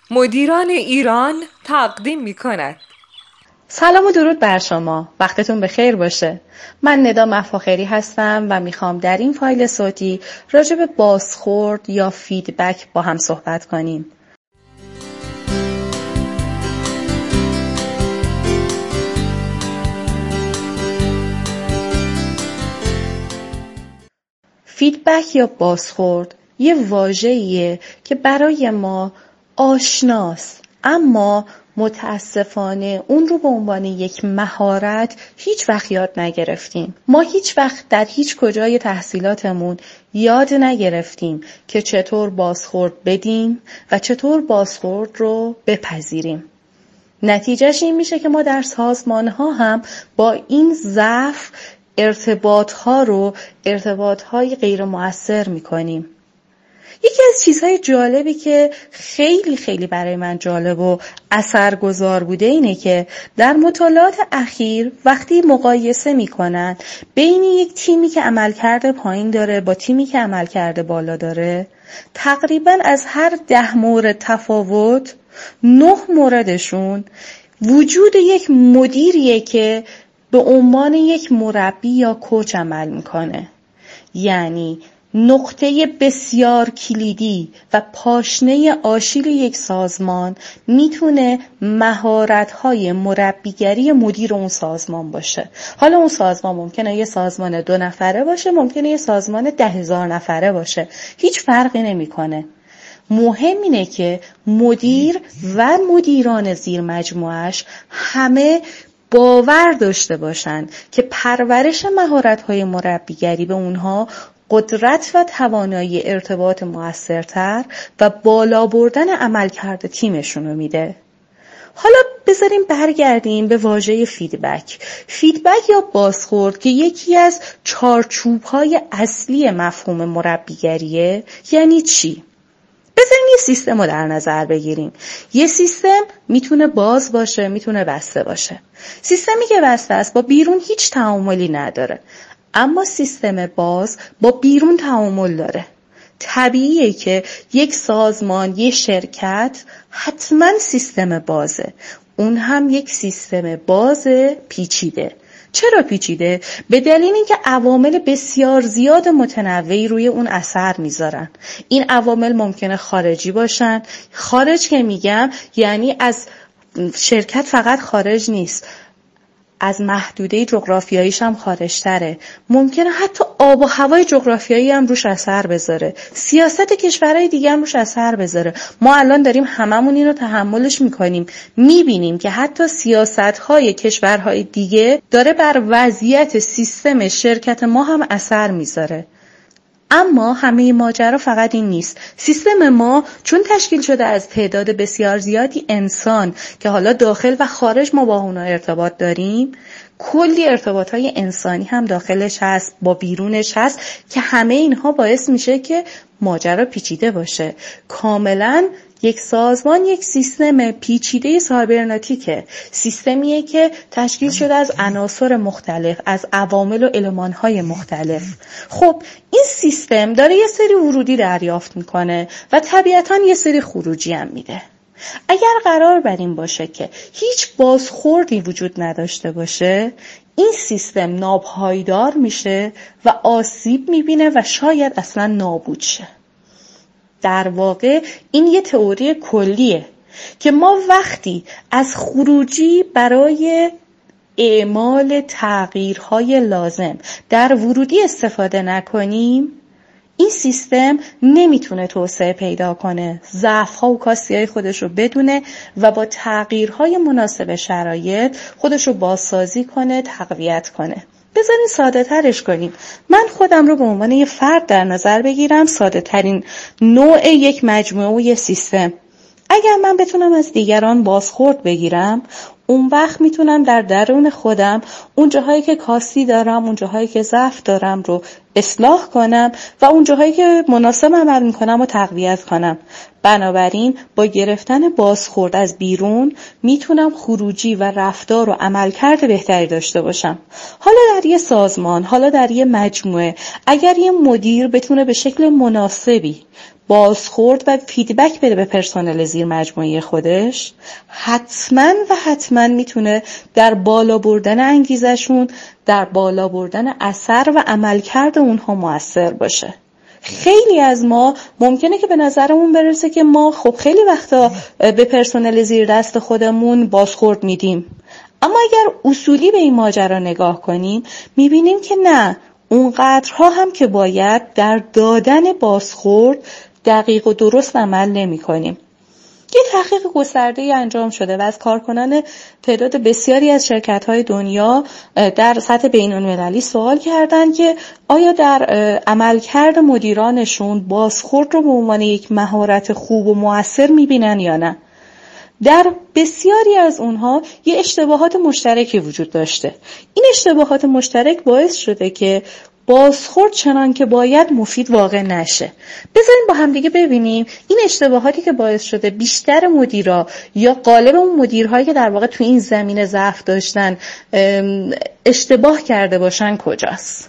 مدیران ایران تقدیم می کند. سلام و درود بر شما. وقتتون بخیر باشه. من ندا مفاخری هستم و میخوام در این فایل صوتی راجع به بازخورد یا فیدبک با هم صحبت کنیم. فیدبک یا بازخورد یه واژه‌ایه که برای ما آشناست، اما متاسفانه اون رو به عنوان یک مهارت هیچ وقت یاد نگرفتیم. ما هیچ وقت در هیچ کجای تحصیلاتمون یاد نگرفتیم که چطور بازخورد بدیم و چطور بازخورد رو بپذیریم. نتیجهش این میشه که ما در سازمان‌ها هم با این ضعف ارتباط‌های غیر مؤثر می‌کنیم. یکی از چیزهای جالبی که خیلی برای من جالب و اثرگذار بوده اینه که در مطالعات اخیر وقتی مقایسه میکنن بین یک تیمی که عملکرد پایین داره با تیمی که عملکرد بالا داره، تقریبا از هر 10 مورد تفاوت 9 موردشون وجود یک مدیریه که به عنوان یک مربی یا کوچ عمل میکنه. یعنی نقطه بسیار کلیدی و پاشنه آشیل یک سازمان میتونه مهارت‌های مربیگری مدیر اون سازمان باشه. حالا اون سازمان ممکنه یه سازمان 2 نفره باشه، ممکنه یه سازمان 10,000 نفره باشه، هیچ فرقی نمیکنه. مهم اینه که مدیر و مدیران زیر مجموعش همه باور داشته باشن که پرورش مهارت‌های مربیگری به اونها قدرت و توانایی ارتباط مؤثرتر و بالا بردن عملکرد تیمشون رو میده. حالا بذاریم برگردیم به واژه فیدبک. فیدبک یا بازخورد که یکی از چارچوب‌های اصلی مفهوم مربیگریه. یعنی چی؟ بذاریم یه سیستم رو در نظر بگیریم. یه سیستم میتونه باز باشه، میتونه بسته باشه. سیستمی که بسته است با بیرون هیچ تعاملی نداره، اما سیستم باز با بیرون تعامل داره. طبیعیه که یک سازمان، یک شرکت حتما سیستم بازه. اون هم یک سیستم باز پیچیده. چرا پیچیده؟ به دلیل اینکه عوامل بسیار زیاد متنوعی روی اون اثر میذارن. این عوامل ممکنه خارجی باشن. خارج که میگم یعنی از شرکت فقط خارج نیست، از محدوده جغرافیاییش هم خارج تره. ممکنه حتی آب و هوای جغرافیایی هم روش اثر بذاره، سیاست کشورهای دیگه هم روش اثر بذاره. ما الان داریم هممون اینو تحملش میکنیم، میبینیم که حتی سیاستهای کشورهای دیگه داره بر وضعیت سیستم شرکت ما هم اثر میذاره. اما همه ماجرا فقط این نیست. سیستم ما چون تشکیل شده از تعداد بسیار زیادی انسان که حالا داخل و خارج ما با اونا ارتباط داریم، کلی ارتباطهای انسانی هم داخلش هست، با بیرونش هست، که همه اینها باعث میشه که ماجرا پیچیده باشه. کاملا یک سازمان یک سیستم پیچیده سایبرنتیکه. سیستمیه که تشکیل شده از عناصر مختلف، از عوامل و المان‌های مختلف. خب این سیستم داره یه سری ورودی دریافت میکنه و طبیعتاً یه سری خروجی هم میده. اگر قرار بر این باشه که هیچ بازخوردی وجود نداشته باشه، این سیستم ناپایدار میشه و آسیب میبینه و شاید اصلا نابود شه. در واقع این یه تئوری کلیه که ما وقتی از خروجی برای اعمال تغییرهای لازم در ورودی استفاده نکنیم، این سیستم نمیتونه توسعه پیدا کنه، ضعف‌ها و کاستی‌های خودش رو بدونه و با تغییرهای مناسب شرایط خودش رو بازسازی کنه، تقویت کنه. بذارین ساده ترش کنیم. من خودم رو به عنوان یه فرد در نظر بگیرم، ساده ترین نوع یک مجموعه و یه سیستم. اگر من بتونم از دیگران بازخورد بگیرم، اون وقت میتونم در درون خودم اون جاهایی که کاستی دارم، اون جاهایی که ضعف دارم رو اصلاح کنم و اون جاهایی که مناسب عمل میکنم و تقویت کنم. بنابراین با گرفتن بازخورد از بیرون میتونم خروجی و رفتار و عملکرد بهتری داشته باشم. حالا در یه سازمان، حالا در یه مجموعه، اگر یه مدیر بتونه به شکل مناسبی بازخورد و فیدبک بده به پرسنل زیر مجموعه خودش، حتما میتونه در بالا بردن انگیزشون، در بالا بردن اثر و عملکرد اونها مؤثر باشه. خیلی از ما ممکنه که به نظرمون برسه که ما خب خیلی وقتا به پرسنل زیر دست خودمون بازخورد میدیم، اما اگر اصولی به این ماجرا نگاه کنیم میبینیم که نه، اونقدرها هم که باید در دادن بازخورد دقیق و درست عمل نمی کنیم. یه تحقیق گسترده‌ای انجام شده و از کارکنان تعداد بسیاری از شرکت‌های دنیا در سطح بین‌المللی سوال کردند که آیا در عملکرد مدیرانشون بازخورد رو به عنوان یک مهارت خوب و مؤثر می‌بینن یا نه. در بسیاری از اونها یه اشتباهات مشترکی وجود داشته. این اشتباهات مشترک باعث شده که بازخورد چنان که باید مفید واقع نشه. بذاریم با هم دیگه ببینیم این اشتباهاتی که باعث شده بیشتر مدیرا یا غالب اون مدیرهایی که در واقع تو این زمینه ضعف داشتن اشتباه کرده باشن کجاست.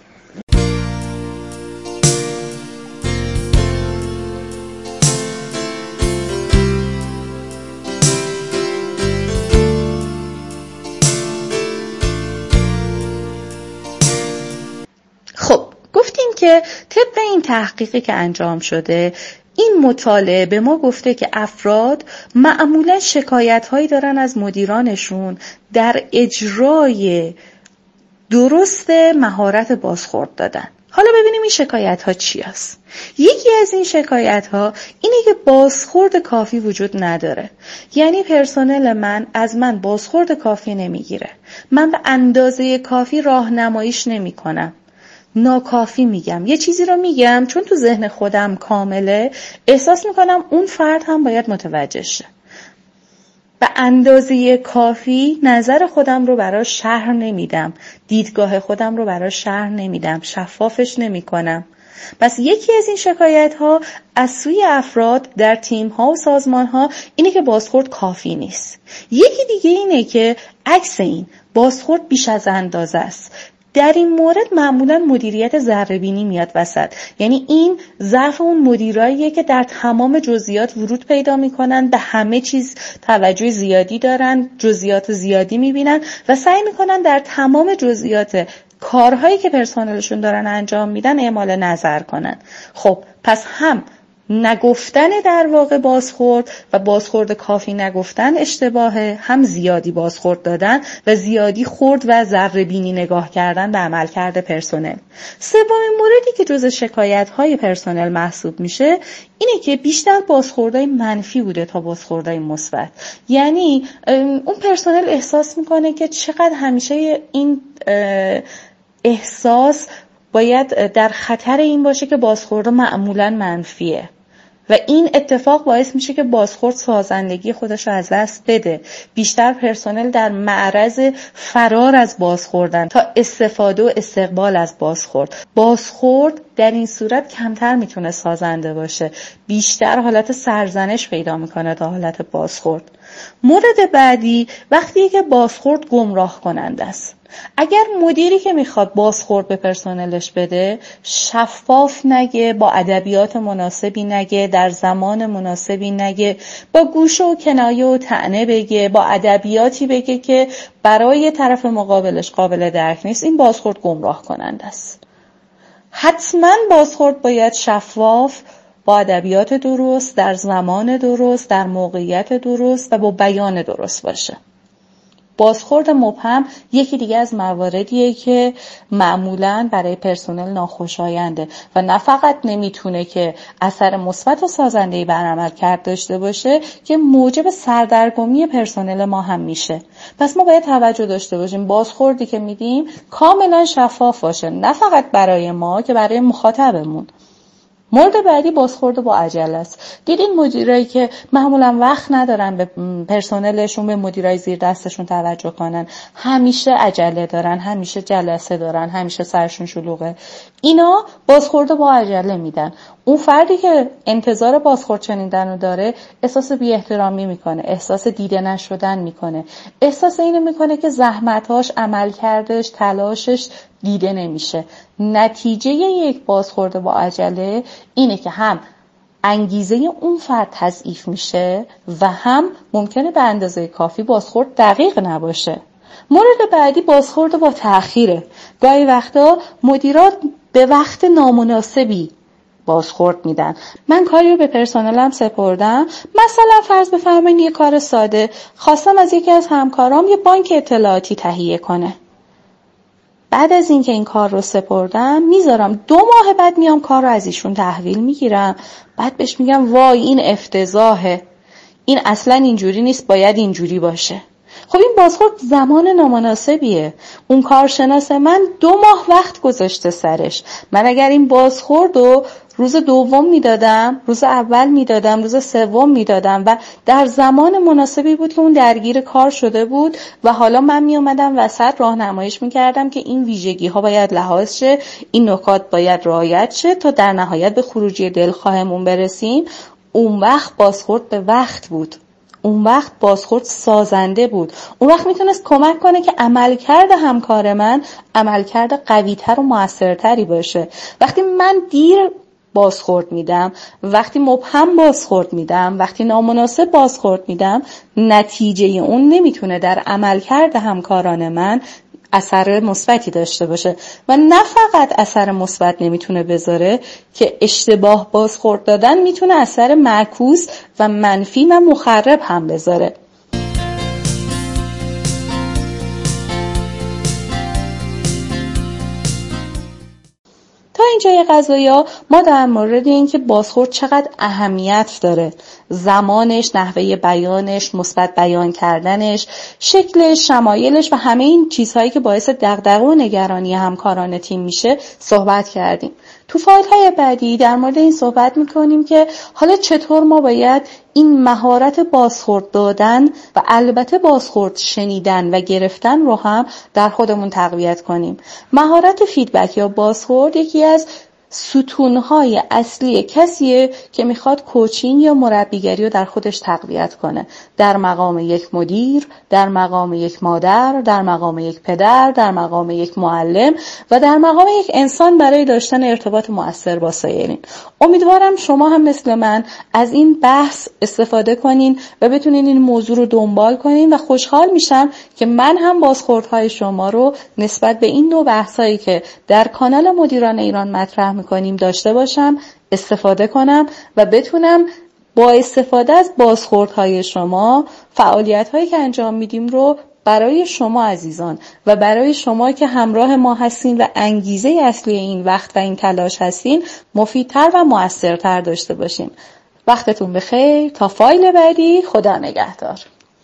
گفتیم که طبق این تحقیقی که انجام شده، این مطالعه به ما گفته که افراد معمولا شکایت‌هایی دارن از مدیرانشون در اجرای درست مهارت بازخورد دادن. حالا ببینیم این شکایت‌ها چی است. یکی از این شکایت‌ها اینه که بازخورد کافی وجود نداره. یعنی پرسنل من از من بازخورد کافی نمیگیره. من به اندازه کافی راهنماییش نمی‌کنم. ناکافی میگم. یه چیزی رو میگم چون تو ذهن خودم کامله، احساس میکنم اون فرد هم باید متوجه شه. به اندازه کافی نظر خودم رو براش شرح نمیدم. دیدگاه خودم رو براش شرح نمیدم. شفافش نمیکنم. پس یکی از این شکایت ها از سوی افراد در تیم ها و سازمان ها اینه که بازخورد کافی نیست. یکی دیگه اینه که عکس این، بازخورد بیش از اندازه است. در این مورد معمولا مدیریت ذره‌بینی میاد وسط. یعنی این ضعف اون مدیراییه که در تمام جزئیات ورود پیدا میکنن، به همه چیز توجه زیادی دارن، جزئیات زیادی میبینن و سعی میکنن در تمام جزئیات کارهایی که پرسنلشون دارن انجام میدن اعمال نظر کنن. خب پس هم نگفتن در واقع بازخورد و بازخورد کافی نگفتن اشتباهه، هم زیادی بازخورد دادن و زیادی خورد و ذره‌بینی نگاه کردن به عملکرد پرسنل. سومین موردی که جز شکایت‌های پرسنل محسوب میشه اینه که بیشتر بازخوردهای منفی بوده تا بازخوردهای مثبت. یعنی اون پرسنل احساس میکنه که چقدر همیشه این احساس باید در خطر این باشه که بازخورد معمولاً منفیه و این اتفاق باعث میشه که بازخورد سازندگی خودش رو از دست بده. بیشتر پرسنل در معرض فرار از بازخوردن تا استفاده و استقبال از بازخورد. بازخورد در این صورت کمتر میتونه سازنده باشه، بیشتر حالت سرزنش پیدا میکنه تا حالت بازخورد. مورد بعدی وقتی که بازخورد گمراه کننده است. اگر مدیری که میخواد بازخورد به پرسنلش بده شفاف نگه، با ادبیات مناسبی نگه، در زمان مناسبی نگه، با گوش و کنایه و طعنه بگه، با ادبیاتی بگه که برای طرف مقابلش قابل درک نیست، این بازخورد گمراه کننده است. حتما بازخورد باید شفاف، با ادبیات درست، در زمان درست، در موقعیت درست و با بیان درست باشه. بازخورد مبهم یکی دیگه از مواردیه که معمولاً برای پرسنل ناخوشاینده و نه فقط نمیتونه که اثر مثبت و سازنده‌ای بر عملکرد داشته باشه که موجب سردرگمی پرسنل ما هم میشه. پس ما باید توجه داشته باشیم بازخوردی که میدیم کاملا شفاف باشه، نه فقط برای ما که برای مخاطبمون. مورد بعدی بازخورد با عجله است. دیدین مدیرایی که معمولا وقت ندارن به پرسنلشون، به مدیرای زیر دستشون توجه کنن، همیشه عجله دارن، همیشه جلسه دارن، همیشه سرشون شلوغه، اینا بازخورد با عجله میدن. اون فردی که انتظار بازخورد شنیدن رو داره احساس بی احترامی میکنه، احساس دیده نشدن میکنه، احساس اینو میکنه که زحمتاش، عملکردش، تلاشش دیده نمیشه. نتیجه یک بازخورد با عجله اینه که هم انگیزه اون فرد تضعیف میشه و هم ممکنه به اندازه کافی بازخورد دقیق نباشه. مورد بعدی بازخورد با تأخیره. گاهی وقتا مدیرات به وقت نامناسبی بازخورد میدن. من کاری رو به پرسنلم سپردم، مثلا فرض بفرمایید یه کار ساده، خواستم از یکی از همکارام یه بانک اطلاعاتی تهیه کنه. بعد از اینکه این کار رو سپردم میذارم 2 ماه بعد میام کار رو از ایشون تحویل میگیرم، بعد بهش میگم وای این افتضاحه، این اصلا اینجوری نیست، باید اینجوری باشه. خب این بازخورد زمان نامناسبیه. اون کارشناس من 2 ماه وقت گذاشته سرش. من اگر این بازخورد رو روز دوم میدادم، روز اول میدادم، روز سوم میدادم و در زمان مناسبی بود که اون درگیر کار شده بود و حالا من میومدم وسط راهنماییش میکردم که این ویژگی ها باید لحاظ شه، این نکات باید رعایت شه تا در نهایت به خروجی دلخواهمون برسیم. اون وقت بازخورد به وقت بود. اون وقت بازخورد سازنده بود. اون وقت میتونست کمک کنه که عملکرد همکار من عملکرد قوی‌تر و موثرتری باشه. وقتی من دیر بازخورد میدم، وقتی مبهم بازخورد میدم، وقتی نامناسب بازخورد میدم، نتیجه اون نمیتونه در عملکرد همکاران من اثر مثبتی داشته باشه و نه فقط اثر مثبت نمیتونه بذاره که اشتباه بازخورد دادن میتونه اثر معکوس و منفی و مخرب هم بذاره. تا اینجای قضایا ما در مورد این که بازخورد چقدر اهمیت داره، زمانش، نحوه بیانش، مثبت بیان کردنش، شکلش، شمایلش و همه این چیزهایی که باعث دغدغه و نگرانی همکاران تیم میشه صحبت کردیم. تو فایل‌های بعدی در مورد این صحبت میکنیم که حالا چطور ما باید این مهارت بازخورد دادن و البته بازخورد شنیدن و گرفتن رو هم در خودمون تقویت کنیم. مهارت فیدبک یا بازخورد یکی از ستونهای اصلی کسیه که میخواد کوچینگ یا مربیگری رو در خودش تقویت کنه، در مقام یک مدیر، در مقام یک مادر، در مقام یک پدر، در مقام یک معلم و در مقام یک انسان برای داشتن ارتباط مؤثر با سایرین. امیدوارم شما هم مثل من از این بحث استفاده کنین و بتونین این موضوع رو دنبال کنین و خوشحال میشم که من هم بازخوردهای شما رو نسبت به این نوع بحثایی که در کانال مدیران ایران مطرح میکنیم داشته باشم، استفاده کنم و بتونم با استفاده از بازخوردهای شما فعالیت‌هایی که انجام میدیم رو برای شما عزیزان و برای شما که همراه ما هستین و انگیزه اصلی این وقت و این تلاش هستین مفیدتر و مؤثرتر داشته باشیم. وقتتون بخیر. تا فایل بعدی، خدا نگهدار.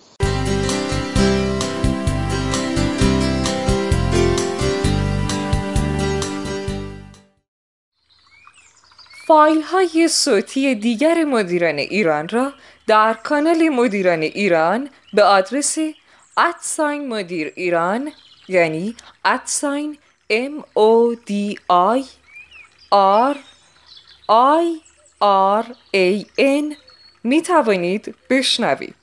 فایل های صوتی دیگر مدیران ایران را در کانال مدیران ایران به آدرس @مدیر ایران، یعنی @MODIRIRAN می توانید بشنوید.